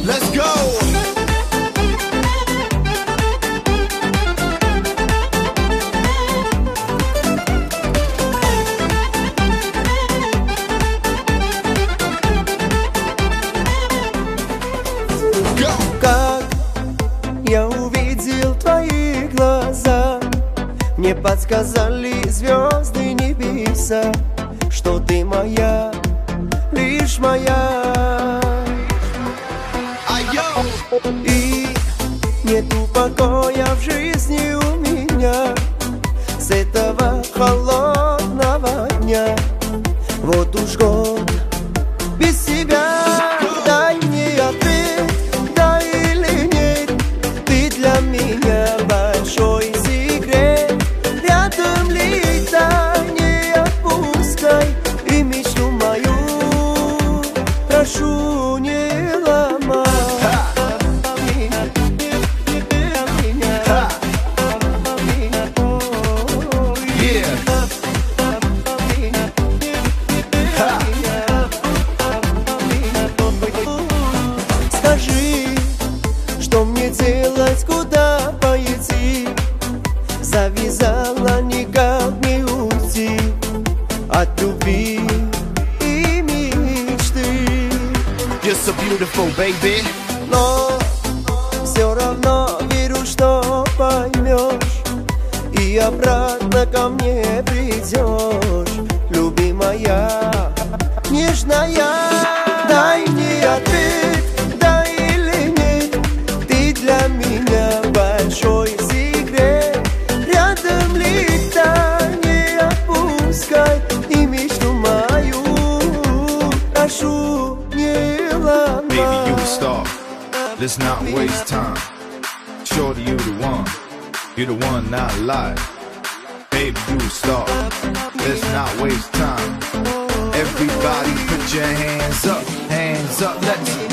Let's go! Как я увидел твои глаза, мне подсказали звезды небеса, что ты моя, лишь моя. И нету покоя в жизни у меня с этого холодного дня. Вот уж год без тебя. Дай мне ответ, да или нет. Ты для меня большой секрет. Рядом летай, не отпускай. И мечту мою прошу, не ломай. Скажи, что мне делать, куда пойти? Завязала, никак не уйти от любви и мечты. You're so beautiful, baby. Но все равно верю, что поймешь и обратно ко мне придешь, любимая, нежная. Дай мне ответ, да или нет. Ты для меня большой секрет. Рядом летай, не отпускай. И мечту мою прошу, не ломай. Baby, you a star. Let's not waste time. Shorty, you the one. You're the one, not lie. Baby, you a star. Let's not waste time. Everybody put your hands up, let's